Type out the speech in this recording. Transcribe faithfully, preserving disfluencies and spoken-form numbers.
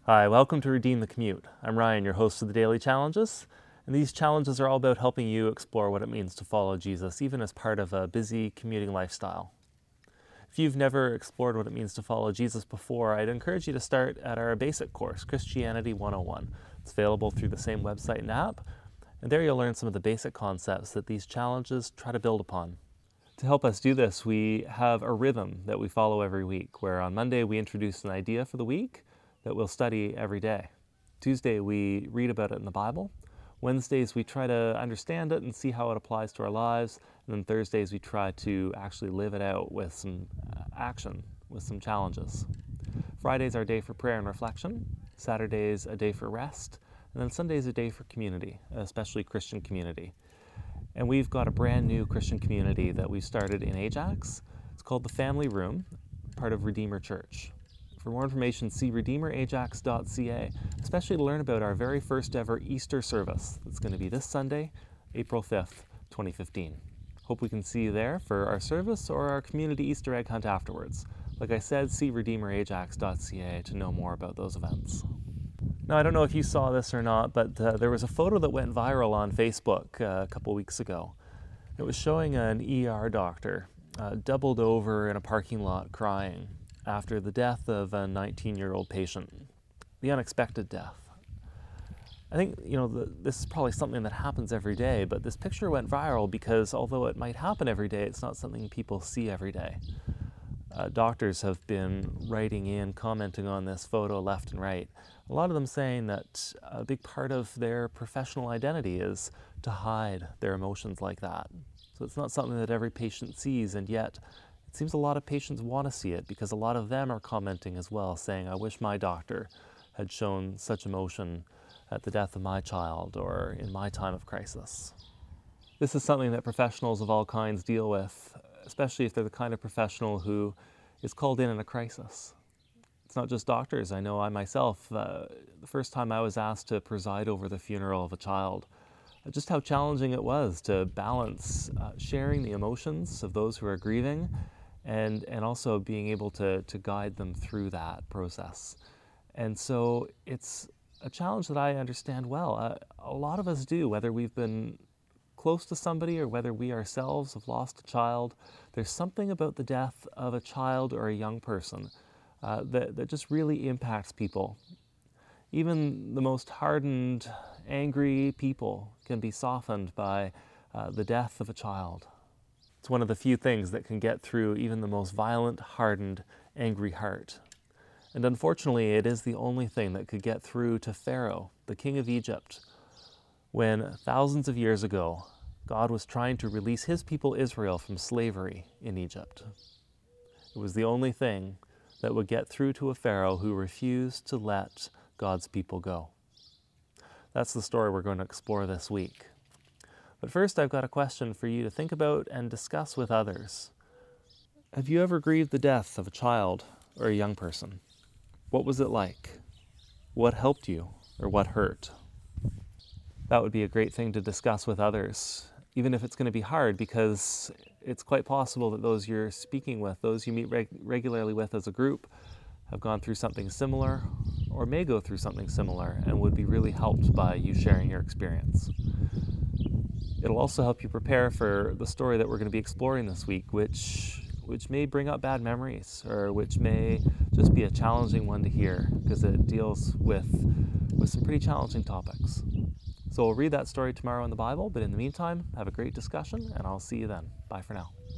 Hi, welcome to Redeem the Commute. I'm Ryan, your host of the Daily Challenges, and these challenges are all about helping you explore what it means to follow Jesus, even as part of a busy commuting lifestyle. If you've never explored what it means to follow Jesus before, I'd encourage you to start at our basic course, Christianity one oh one. It's available through the same website and app, and there you'll learn some of the basic concepts that these challenges try to build upon. To help us do this, we have a rhythm that we follow every week, where on Monday we introduce an idea for the week that we'll study every day. Tuesday we read about it in the Bible. Wednesdays we try to understand it and see how it applies to our lives. And then Thursdays we try to actually live it out with some action, with some challenges. Friday's our day for prayer and reflection. Saturday's a day for rest. And then Sunday's a day for community, especially Christian community. And we've got a brand new Christian community that we started in Ajax. It's called the Family Room, part of Redeemer Church. For more information, see redeemer ajax dot c a, especially to learn about our very first ever Easter service. That's going to be this Sunday, April fifth, twenty fifteen. Hope we can see you there for our service or our community Easter egg hunt afterwards. Like I said, see redeemer ajax dot c a to know more about those events. Now, I don't know if you saw this or not, but uh, there was a photo that went viral on Facebook uh, a couple weeks ago. It was showing an E R doctor uh, doubled over in a parking lot crying after the death of a nineteen-year-old patient, the unexpected death. I think, you know, the, this is probably something that happens every day, but this picture went viral because although it might happen every day, it's not something people see every day. Uh, doctors have been writing in, commenting on this photo left and right. A lot of them saying that a big part of their professional identity is to hide their emotions like that. So it's not something that every patient sees, and yet it seems a lot of patients want to see it because a lot of them are commenting as well, saying, I wish my doctor had shown such emotion at the death of my child or in my time of crisis. This is something that professionals of all kinds deal with, especially if they're the kind of professional who is called in in a crisis. It's not just doctors. I know I myself, uh, the first time I was asked to preside over the funeral of a child, uh, just how challenging it was to balance uh, sharing the emotions of those who are grieving and, and also being able to, to guide them through that process. And so it's a challenge that I understand well. Uh, a lot of us do, whether we've been close to somebody or whether we ourselves have lost a child. There's something about the death of a child or a young person uh, that, that just really impacts people. Even the most hardened, angry people can be softened by uh, the death of a child. It's one of the few things that can get through even the most violent, hardened, angry heart. And unfortunately, it is the only thing that could get through to Pharaoh, the king of Egypt, when thousands of years ago, God was trying to release his people Israel from slavery in Egypt. It was the only thing that would get through to a Pharaoh who refused to let God's people go. That's the story we're going to explore this week. But first, I've got a question for you to think about and discuss with others. Have you ever grieved the death of a child or a young person? What was it like? What helped you or what hurt? That would be a great thing to discuss with others, even if it's going to be hard, because it's quite possible that those you're speaking with, those you meet reg- regularly with as a group, have gone through something similar or may go through something similar and would be really helped by you sharing your experience. It'll also help you prepare for the story that we're going to be exploring this week, which which may bring up bad memories or which may just be a challenging one to hear because it deals with, with some pretty challenging topics. So we'll read that story tomorrow in the Bible, but in the meantime, have a great discussion, and I'll see you then. Bye for now.